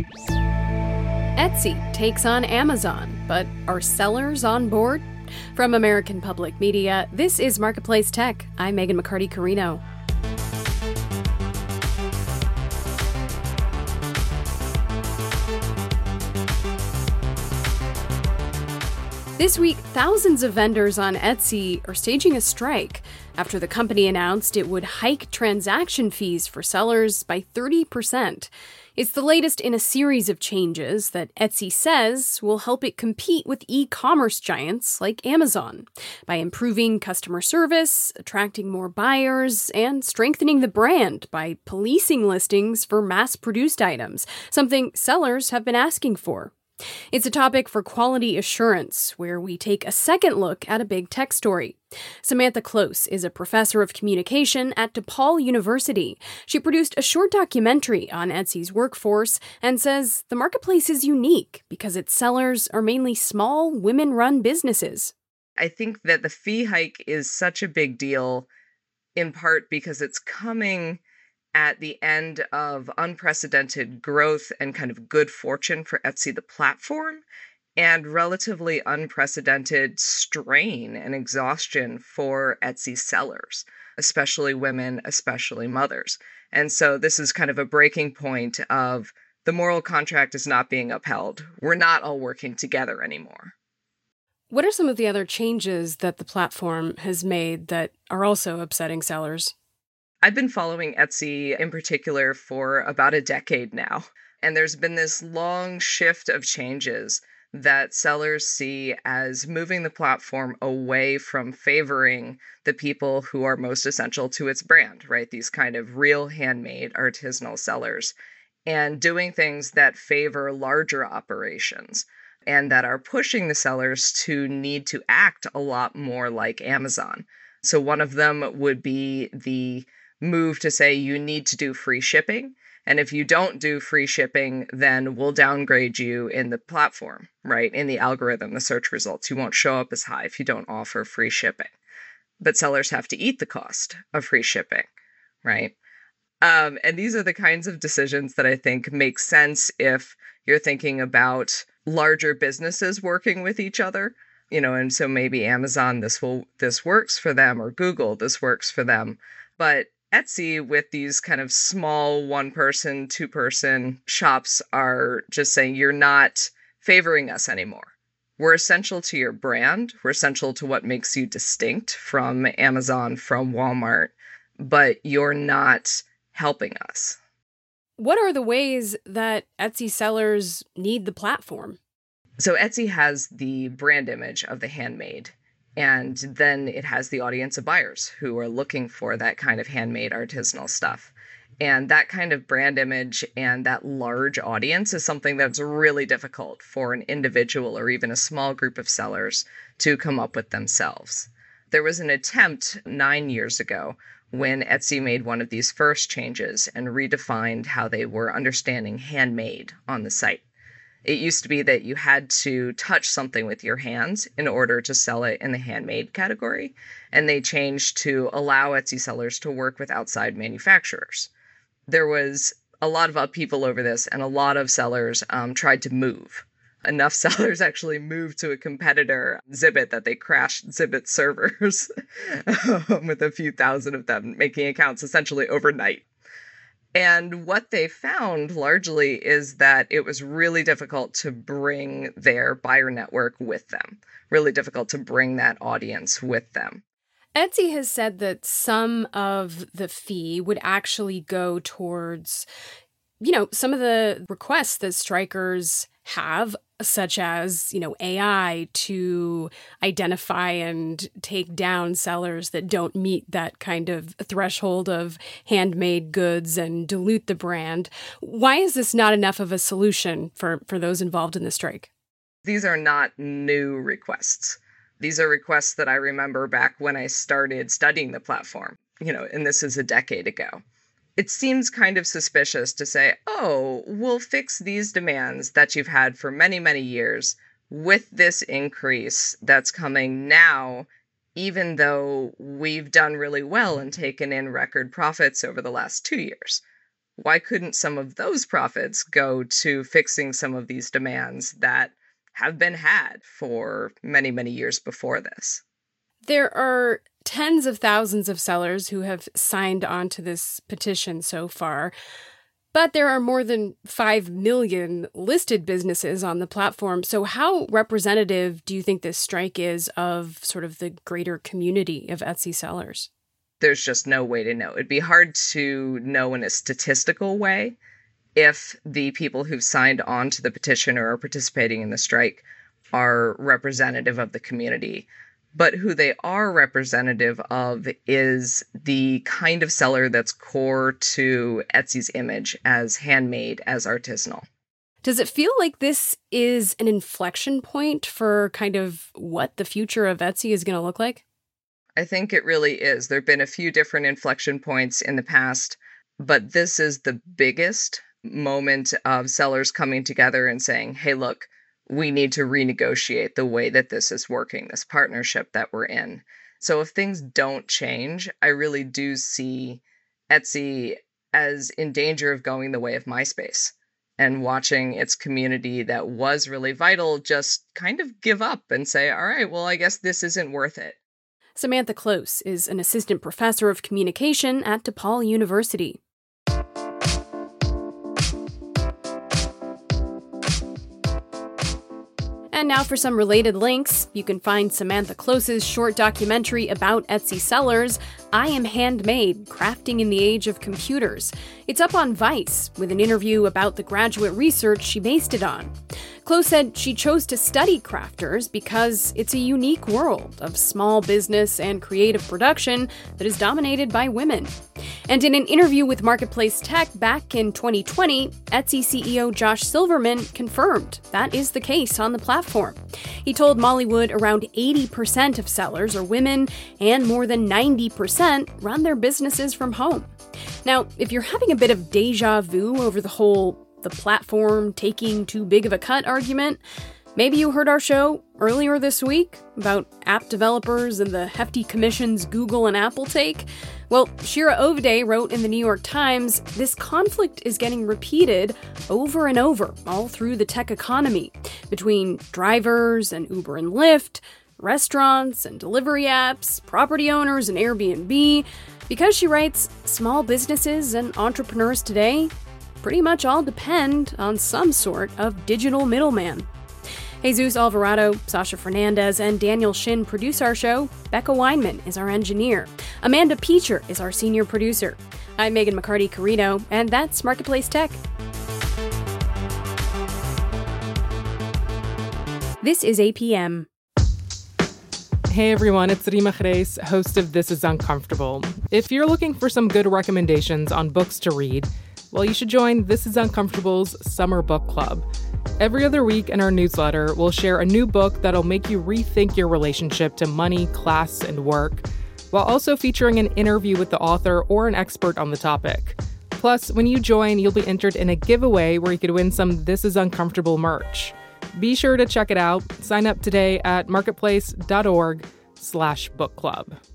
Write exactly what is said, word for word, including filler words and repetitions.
Etsy takes on Amazon, but are sellers on board? From American Public Media, this is Marketplace Tech. I'm Megan McCarty-Carino. This week, thousands of vendors on Etsy are staging a strike after the company announced it would hike transaction fees for sellers by thirty percent. It's the latest in a series of changes that Etsy says will help it compete with e-commerce giants like Amazon by improving customer service, attracting more buyers, and strengthening the brand by policing listings for mass-produced items, something sellers have been asking for. It's a topic for Quality Assurance, where we take a second look at a big tech story. Samantha Close is a professor of communication at DePaul University. She produced a short documentary on Etsy's workforce and says the marketplace is unique because its sellers are mainly small, women-run businesses. I think that the fee hike is such a big deal, in part because it's coming at the end of unprecedented growth and kind of good fortune for Etsy, the platform, and relatively unprecedented strain and exhaustion for Etsy sellers, especially women, especially mothers. And so this is kind of a breaking point of the moral contract is not being upheld. We're not all working together anymore. What are some of the other changes that the platform has made that are also upsetting sellers? I've been following Etsy in particular for about a decade now, and there's been this long shift of changes that sellers see as moving the platform away from favoring the people who are most essential to its brand, right? These kind of real handmade artisanal sellers, and doing things that favor larger operations and that are pushing the sellers to need to act a lot more like Amazon. So one of them would be the move to say you need to do free shipping. And if you don't do free shipping, then we'll downgrade you in the platform, right? In the algorithm, the search results. You won't show up as high if you don't offer free shipping. But sellers have to eat the cost of free shipping, right? Um, and these are the kinds of decisions that I think make sense if you're thinking about larger businesses working with each other. You know, and so maybe Amazon, this will this works for them, or Google, this works for them. But Etsy, with these kind of small one-person, two-person shops, are just saying, you're not favoring us anymore. We're essential to your brand. We're essential to what makes you distinct from Amazon, from Walmart, but you're not helping us. What are the ways that Etsy sellers need the platform? So Etsy has the brand image of the handmade. And then it has the audience of buyers who are looking for that kind of handmade artisanal stuff. And that kind of brand image and that large audience is something that's really difficult for an individual or even a small group of sellers to come up with themselves. There was an attempt nine years ago when Etsy made one of these first changes and redefined how they were understanding handmade on the site. It used to be that you had to touch something with your hands in order to sell it in the handmade category, and they changed to allow Etsy sellers to work with outside manufacturers. There was a lot of upheaval over this, and a lot of sellers um, tried to move. Enough sellers actually moved to a competitor, Zibbet, that they crashed Zibbet servers with a few thousand of them making accounts essentially overnight. And what they found largely is that it was really difficult to bring their buyer network with them, really difficult to bring that audience with them. Etsy has said that some of the fee would actually go towards, you know, some of the requests that strikers have, such as, you know, A I to identify and take down sellers that don't meet that kind of threshold of handmade goods and dilute the brand. Why is this not enough of a solution for, for those involved in the strike? These are not new requests. These are requests that I remember back when I started studying the platform, you know, and this is a decade ago. It seems kind of suspicious to say, oh, we'll fix these demands that you've had for many, many years with this increase that's coming now, even though we've done really well and taken in record profits over the last two years. why couldn't some of those profits go to fixing some of these demands that have been had for many, many years before this? There are tens of thousands of sellers who have signed on to this petition so far, but there are more than five million listed businesses on the platform. So how representative do you think this strike is of sort of the greater community of Etsy sellers? There's just no way to know. It'd be hard to know in a statistical way if the people who've signed on to the petition or are participating in the strike are representative of the community. But who they are representative of is the kind of seller that's core to Etsy's image as handmade, as artisanal. Does it feel like this is an inflection point for kind of what the future of Etsy is going to look like? I think it really is. There have been a few different inflection points in the past, but this is the biggest moment of sellers coming together and saying, hey, look, we need to renegotiate the way that this is working, this partnership that we're in. So if things don't change, I really do see Etsy as in danger of going the way of MySpace and watching its community that was really vital just kind of give up and say, all right, well, I guess this isn't worth it. Samantha Close is an assistant professor of communication at DePaul University. And now for some related links. You can find Samantha Close's short documentary about Etsy sellers, I Am Handmade, Crafting in the Age of Computers. It's up on Vice, with an interview about the graduate research she based it on. Close said she chose to study crafters because it's a unique world of small business and creative production that is dominated by women. And in an interview with Marketplace Tech back in twenty twenty, Etsy C E O Josh Silverman confirmed that is the case on the platform. He told Mollywood around eighty percent of sellers are women and more than ninety percent run their businesses from home. Now, if you're having a bit of deja vu over the whole the platform taking too big of a cut argument, maybe you heard our show earlier this week about app developers and the hefty commissions Google and Apple take. Well, Shira Ovide wrote in the New York Times, this conflict is getting repeated over and over all through the tech economy between drivers and Uber and Lyft, restaurants and delivery apps, property owners and Airbnb, because she writes, small businesses and entrepreneurs today pretty much all depend on some sort of digital middleman. Jesus Alvarado, Sasha Fernandez, and Daniel Shin produce our show. Becca Weinman is our engineer. Amanda Peacher is our senior producer. I'm Megan McCarty-Carino, and that's Marketplace Tech. This is A P M. Hey everyone, it's Rima Jerez, host of This Is Uncomfortable. If you're looking for some good recommendations on books to read, well, you should join This Is Uncomfortable's Summer Book Club. Every other week in our newsletter, we'll share a new book that'll make you rethink your relationship to money, class, and work, while also featuring an interview with the author or an expert on the topic. Plus, when you join, you'll be entered in a giveaway where you could win some This Is Uncomfortable merch. Be sure to check it out. Sign up today at marketplace.org slash book club.